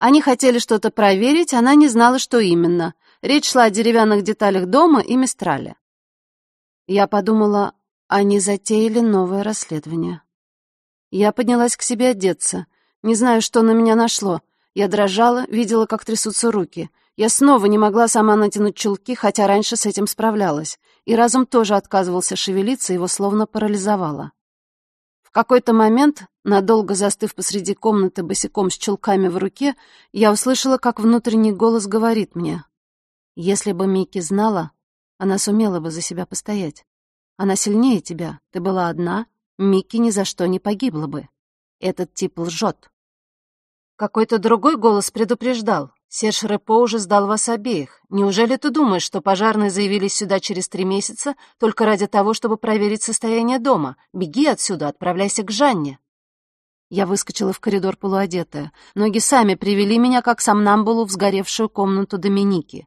Они хотели что-то проверить, она не знала, что именно. Речь шла о деревянных деталях дома и Мистрале. Я подумала, они затеяли новое расследование. Я поднялась к себе одеться. Не знаю, что на меня нашло. Я дрожала, видела, как трясутся руки. Я снова не могла сама натянуть чулки, хотя раньше с этим справлялась. И разум тоже отказывался шевелиться, его словно парализовало. В какой-то момент, надолго застыв посреди комнаты босиком с чулками в руке, я услышала, как внутренний голос говорит мне: «Если бы Микки знала, она сумела бы за себя постоять. Она сильнее тебя, ты была одна, Микки ни за что не погибла бы. Этот тип лжет». Какой-то другой голос предупреждал: «Серж Репо уже сдал вас обеих. Неужели ты думаешь, что пожарные заявились сюда через 3 месяца только ради того, чтобы проверить состояние дома? Беги отсюда, отправляйся к Жанне». Я выскочила в коридор полуодетая. Ноги сами привели меня, как сомнамбулу, в сгоревшую комнату Доминики.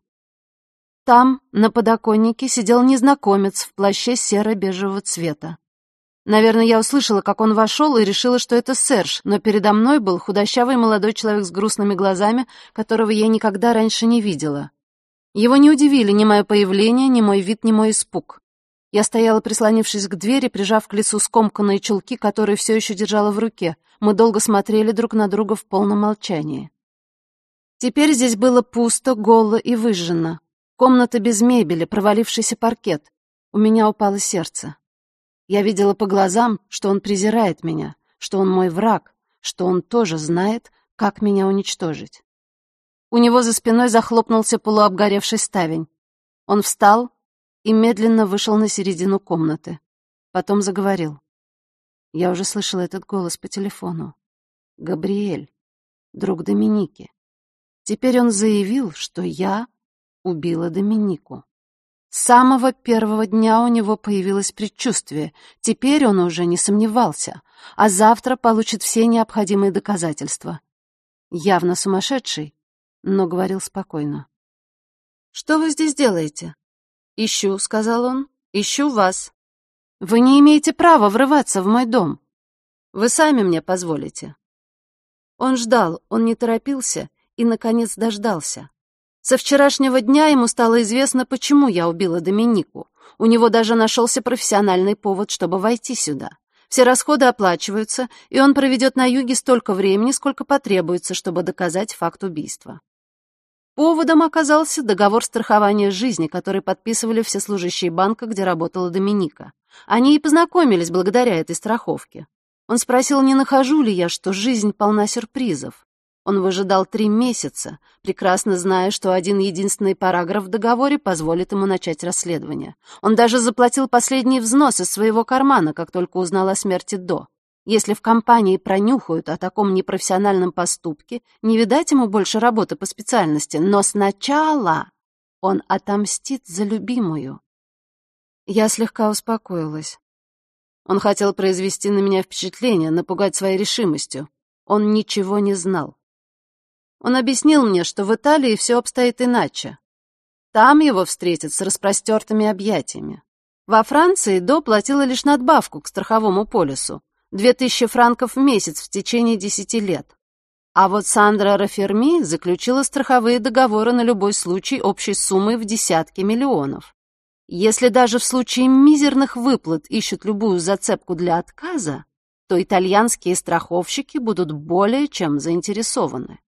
Там, на подоконнике, сидел незнакомец в плаще серо-бежевого цвета. Наверное, я услышала, как он вошел, и решила, что это Серж, но передо мной был худощавый молодой человек с грустными глазами, которого я никогда раньше не видела. Его не удивили ни мое появление, ни мой вид, ни мой испуг. Я стояла, прислонившись к двери, прижав к лицу скомканные чулки, которые все еще держала в руке. Мы долго смотрели друг на друга в полном молчании. Теперь здесь было пусто, голо и выжжено. Комната без мебели, провалившийся паркет. У меня упало сердце. Я видела по глазам, что он презирает меня, что он мой враг, что он тоже знает, как меня уничтожить. У него за спиной захлопнулся полуобгоревший ставень. Он встал и медленно вышел на середину комнаты. Потом заговорил. Я уже слышала этот голос по телефону. Габриэль, друг Доминики. Теперь он заявил, что я убила Доминику. С самого первого дня у него появилось предчувствие. Теперь он уже не сомневался, а завтра получит все необходимые доказательства. Явно сумасшедший, но говорил спокойно. «Что вы здесь делаете?» «Ищу», — сказал он, — «ищу вас. Вы не имеете права врываться в мой дом. Вы сами мне позволите». Он ждал, он не торопился и, наконец, дождался. Со вчерашнего дня ему стало известно, почему я убила Доминику. У него даже нашелся профессиональный повод, чтобы войти сюда. Все расходы оплачиваются, и он проведет на юге столько времени, сколько потребуется, чтобы доказать факт убийства. Поводом оказался договор страхования жизни, который подписывали все служащие банка, где работала Доминика. Они и познакомились благодаря этой страховке. Он спросил, не нахожу ли я, что жизнь полна сюрпризов. Он выжидал 3 месяца, прекрасно зная, что один единственный параграф в договоре позволит ему начать расследование. Он даже заплатил последний взнос из своего кармана, как только узнал о смерти До. Если в компании пронюхают о таком непрофессиональном поступке, не видать ему больше работы по специальности, но сначала он отомстит за любимую. Я слегка успокоилась. Он хотел произвести на меня впечатление, напугать своей решимостью. Он ничего не знал. Он объяснил мне, что в Италии все обстоит иначе. Там его встретят с распростертыми объятиями. Во Франции До платила лишь надбавку к страховому полису. 2000 франков в месяц в течение 10 лет. А вот Сандра Раферми заключила страховые договоры на любой случай общей суммой в десятки миллионов. Если даже в случае мизерных выплат ищут любую зацепку для отказа, то итальянские страховщики будут более чем заинтересованы.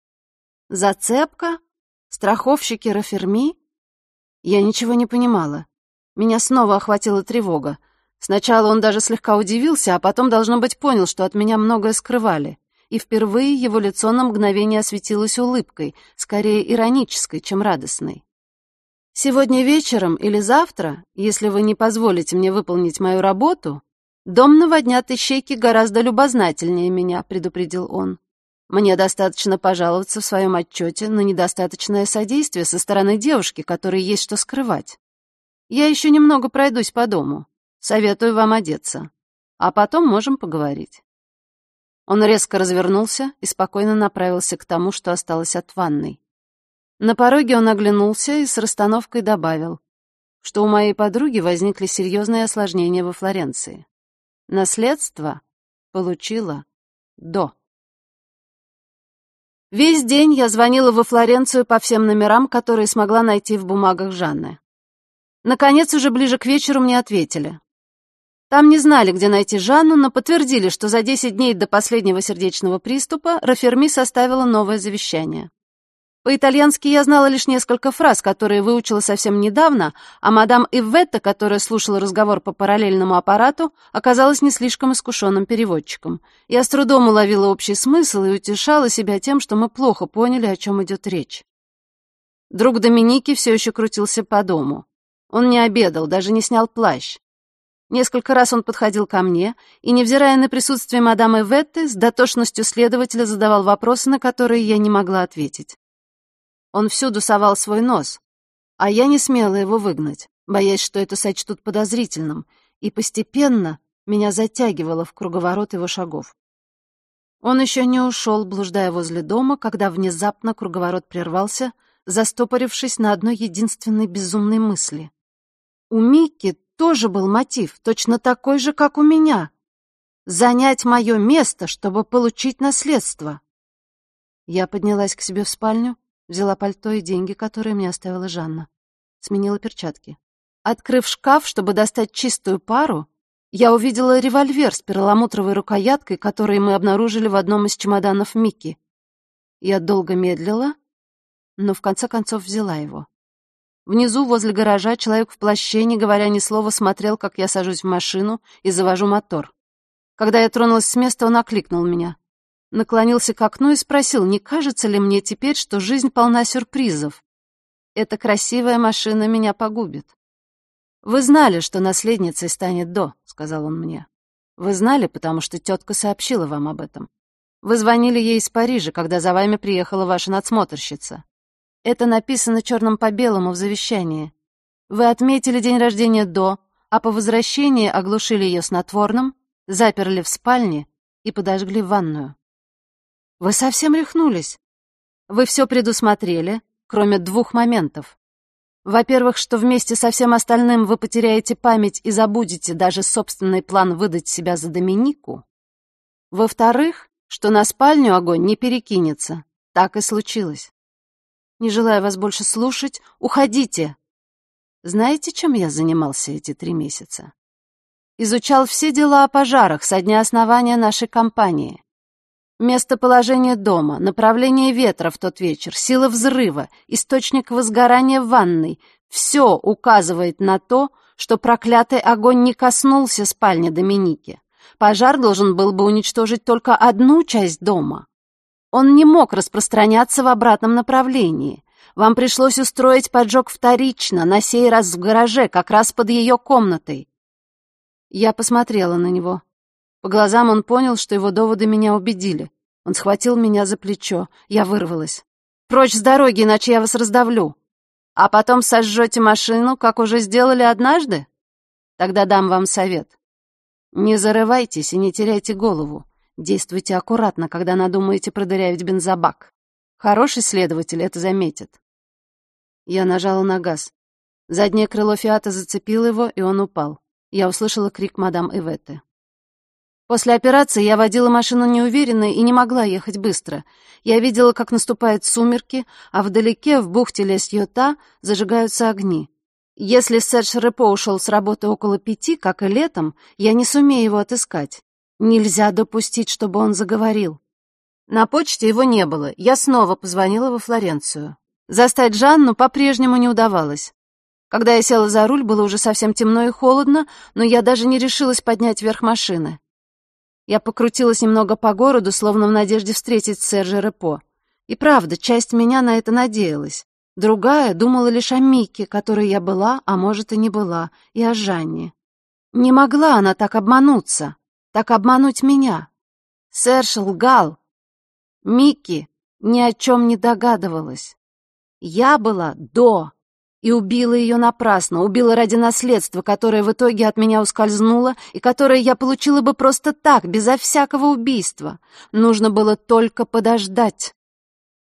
Зацепка? Страховщики Раферми? Я ничего не понимала. Меня снова охватила тревога. Сначала он даже слегка удивился, а потом, должно быть, понял, что от меня многое скрывали. И впервые его лицо на мгновение осветилось улыбкой, скорее иронической, чем радостной. «Сегодня вечером или завтра, если вы не позволите мне выполнить мою работу, дом наводнят ищейки гораздо любознательнее меня», — предупредил он. «Мне достаточно пожаловаться в своем отчете на недостаточное содействие со стороны девушки, которой есть что скрывать. Я еще немного пройдусь по дому. Советую вам одеться. А потом можем поговорить». Он резко развернулся и спокойно направился к тому, что осталось от ванной. На пороге он оглянулся и с расстановкой добавил, что у моей подруги возникли серьезные осложнения во Флоренции. Наследство получила До. Весь день я звонила во Флоренцию по всем номерам, которые смогла найти в бумагах Жанны. Наконец, уже ближе к вечеру мне ответили. Там не знали, где найти Жанну, но подтвердили, что за 10 дней до последнего сердечного приступа Раферми составила новое завещание. По-итальянски я знала лишь несколько фраз, которые выучила совсем недавно, а мадам Иветта, которая слушала разговор по параллельному аппарату, оказалась не слишком искушенным переводчиком. Я с трудом уловила общий смысл и утешала себя тем, что мы плохо поняли, о чем идет речь. Друг Доминики все еще крутился по дому. Он не обедал, даже не снял плащ. Несколько раз он подходил ко мне и, невзирая на присутствие мадам Иветты, с дотошностью следователя задавал вопросы, на которые я не могла ответить. Он всюду совал свой нос, а я не смела его выгнать, боясь, что это сочтут подозрительным, и постепенно меня затягивало в круговорот его шагов. Он еще не ушел, блуждая возле дома, когда внезапно круговорот прервался, застопорившись на одной единственной безумной мысли. У Микки тоже был мотив, точно такой же, как у меня. Занять мое место, чтобы получить наследство. Я поднялась к себе в спальню, взяла пальто и деньги, которые мне оставила Жанна. Сменила перчатки. Открыв шкаф, чтобы достать чистую пару, я увидела револьвер с перламутровой рукояткой, который мы обнаружили в одном из чемоданов Микки. Я долго медлила, но в конце концов взяла его. Внизу, возле гаража, человек в плаще, не говоря ни слова, смотрел, как я сажусь в машину и завожу мотор. Когда я тронулась с места, он окликнул меня. Наклонился к окну и спросил, не кажется ли мне теперь, что жизнь полна сюрпризов. Эта красивая машина меня погубит. «Вы знали, что наследницей станет До», — сказал он мне. «Вы знали, потому что тетка сообщила вам об этом. Вы звонили ей из Парижа, когда за вами приехала ваша надсмотрщица. Это написано черным по белому в завещании. Вы отметили день рождения До, а по возвращении оглушили ее снотворным, заперли в спальне и подожгли ванную. Вы совсем рехнулись. Вы все предусмотрели, кроме 2 моментов. Во-первых, что вместе со всем остальным вы потеряете память и забудете даже собственный план выдать себя за Доминику. Во-вторых, что на спальню огонь не перекинется. Так и случилось. Не желая вас больше слушать, уходите. Знаете, чем я занимался эти 3 месяца? Изучал все дела о пожарах со дня основания нашей компании. Местоположение дома, направление ветра в тот вечер, сила взрыва, источник возгорания в ванной — все указывает на то, что проклятый огонь не коснулся спальни Доминики. Пожар должен был бы уничтожить только одну часть дома. Он не мог распространяться в обратном направлении. Вам пришлось устроить поджог вторично, на сей раз в гараже, как раз под ее комнатой. Я посмотрела на него. По глазам он понял, что его доводы меня убедили. Он схватил меня за плечо. Я вырвалась. «Прочь с дороги, иначе я вас раздавлю. А потом сожжете машину, как уже сделали однажды? Тогда дам вам совет. Не зарывайтесь и не теряйте голову. Действуйте аккуратно, когда надумаете продырявить бензобак. Хороший следователь это заметит». Я нажала на газ. Заднее крыло «Фиата» зацепило его, и он упал. Я услышала крик мадам Иветты. После операции я водила машину неуверенно и не могла ехать быстро. Я видела, как наступают сумерки, а вдалеке, в бухте Лес-Йота, зажигаются огни. Если Серж Репо ушел с работы около 5, как и летом, я не сумею его отыскать. Нельзя допустить, чтобы он заговорил. На почте его не было. Я снова позвонила во Флоренцию. Застать Жанну по-прежнему не удавалось. Когда я села за руль, было уже совсем темно и холодно, но я даже не решилась поднять верх машины. Я покрутилась немного по городу, словно в надежде встретить Сержа Репо. И правда, часть меня на это надеялась. Другая думала лишь о Микке, которой я была, а может и не была, и о Жанне. Не могла она так обмануться, так обмануть меня. Серж лгал. Микки ни о чем не догадывалась. Я была До. И убила ее напрасно, убила ради наследства, которое в итоге от меня ускользнуло и которое я получила бы просто так, безо всякого убийства. Нужно было только подождать.